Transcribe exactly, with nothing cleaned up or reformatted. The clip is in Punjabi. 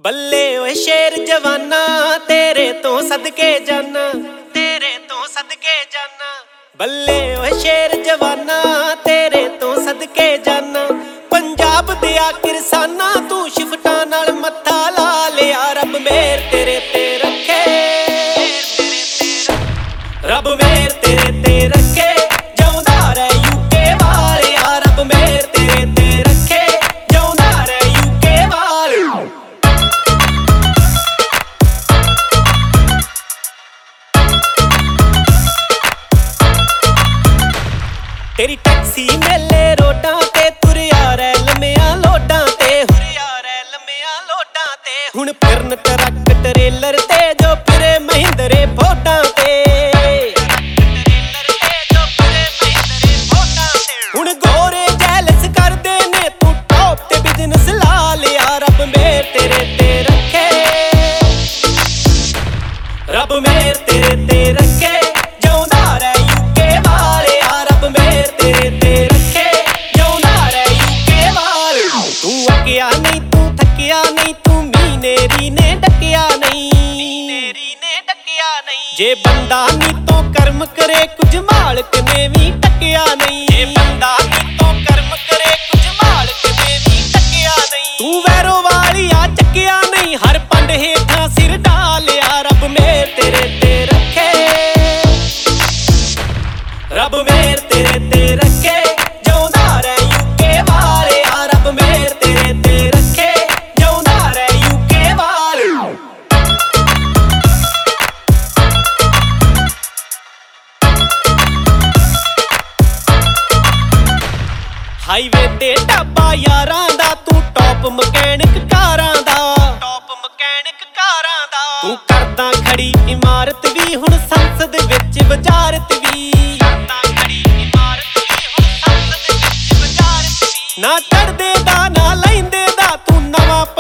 ਬੱਲੇ ਓਏ ਸ਼ੇਰ ਜਵਾਨਾ ਤੇਰੇ ਤੋਂ ਸਦਕੇ ਜਾਨਾ, ਤੇਰੇ ਤੋਂ ਸਦਕੇ ਜਾਨਾ। ਬੱਲੇ ਓਏ ਸ਼ੇਰ ਜਵਾਨਾ ਤੇਰੇ ਤੋਂ ਸਦਕੇ ਜਾਨਾ। ਪੰਜਾਬ ਦਿਆ ਕਿਰਸਾਨਾ ਤੂੰ ਸ਼ਿਫਟਾਂ ਨਾਲ ਮੱਥਾ ਲਾ ਲਿਆ। ਰੱਬ ਮੇਰ ਤੇਰੇ ਤੇ ਰੱਖੇ, ਰੱਬ ਮੇਰ ਤੇਰੇ ਤੇ ਰੱਖੇ, ਜਿਉਂਦਾ ਰਹਿ ਯੂਕੇ ਵਾਲਿਆ। ਰੱਬ ਮੇਰ ਤੇਰੇ ਤੇ ਰੱਖੇ, ਜਿਉਂਦਾ ਰਹਿ ਯੂਕੇ ਵਾਲਿਆ। ਤੇਰੀ ਟੈਕਸੀ ਮੇਲੇ ਰੋਡਾਂ ਤੇ ਤੁਰਿਆ ਰਹਿ ਲੰਮਿਆਂ ਲੋਡਾਂ ਤੇ, ਤੁਰਿਆ ਰਹਿ ਲੰਮਿਆਂ ਲੋਡਾਂ ਤੇ। ਹੁਣ ਫਿਰਨ ਟਰੱਕ ਟਰੇਲਰ ਤੇ ਜੋ ਫਿਰੇ ਮਹਿੰਦਰੇ ਫੋਟਾਂ ਤੇ, ਹੁਣ ਗੋਰੇ ਜੈਲਸ ਕਰਦੇ ਨੇ ਤੂੰ ਟੌਪ ਤੇ ਬਿਜ਼ਨਸ ਲਾ ਲਿਆ। ਰੱਬ ਮੇਰ ਤੇਰੇ ਤੇ ਰੱਖੇ, ਰੱਬ ਮੇਰ ਤੇਰੇ ਤੇ ਰੱਖੇ, ਜਿਉਂਦਾ ਰਹਿ ਯੂਕੇ ਵਾਲਿਆ। ਰੱਬ ਮੇਰ ਤੇਰੇ ਤੇ ਰੱਖੇ, ਜਿਉਂਦਾ ਰਹਿ ਯੂਕੇ ਵਾਲਿਆ। ਤੂੰ ਅੱਕਿਆ ਨਹੀਂ, ਤੂੰ ਥੱਕਿਆ ਨਹੀਂ, ਤੂੰ ਮੀਨੇਰੀ ਨੇ ਡੱਕਿਆ ਨਹੀਂ, ਮੀਨੇਰੀ ਨੇ ਡੱਕਿਆ ਨਹੀਂ। ਜੇ ਬੰਦਾ ਨੀ ਤੋਂ ਕਰਮ ਕਰੇ ਕੁਝ ਮਾਲਕ ਨੇ ਵੀ ਟੱਕਿਆ ਨਹੀਂ, ਜੇ ਬੰਦਾ ਨੀ ਤੋਂ ਕਰਮ ਕਰੇ ਕੁਝ ਮਾਲਕ ਨੇ ਵੀ ਟੱਕਿਆ ਨਹੀਂ। ਤੂੰ ਵੈਰੋ ਵਾਲਿਆ ਚੱਕਿਆ ਨਹੀਂ, ਹਰ ਪੰਡ ਹੇਠਾਂ ਸਿਰ ਡਾਲਿਆ। ਰੱਬ ਮੇਰ ਤੇਰੇ ਤੇ ਰੱਖੇ, ਰੱਬ ਮੇਰ ਤੇਰੇ ਤੇ ਰੱਖੇ, ਜਿਉਂਦਾ ਰਹਿ ਯੂਕੇ ਵਾਲਿਆ। ਰੱਬ ਮੇਰ ਤੇਰੇ ਤੇ ਰੱਖੇ, ਜਿਉਂਦਾ ਰਹਿ ਯੂਕੇ ਵਾਲਿਆ। ਹਾਈਵੇ ਤੇ ਢਾਬਾ ਯਾਰਾਂ ਦਾ, ਤੂੰ ਟੌਪ ਮਕੈਨਿਕ ਕਾਰਾਂ ਦਾ, ਟੌਪ ਮਕੈਨਿਕ ਕਾਰਾਂ ਦਾ। ਤੂੰ ਕਰਦਾ ਖੜੀ ਇਮਾਰਤ ਵੀ ਹੁਣ ਸੰਸਦ ਵਿੱਚ ਵਜ਼ਾਰਤ ਵੀ, ਕਰਦਾ ਖੜੀ ਇਮਾਰਤ ਵੀ ਹੁਣ ਸੰਸਦ ਵਿੱਚ ਵਜ਼ਾਰਤ ਵੀ। ਨਾ ਚੜਦੇ ਦਾ ਨਾ ਲੈਂਦੇ ਦਾ ਤੂੰ ਨਵਾਂ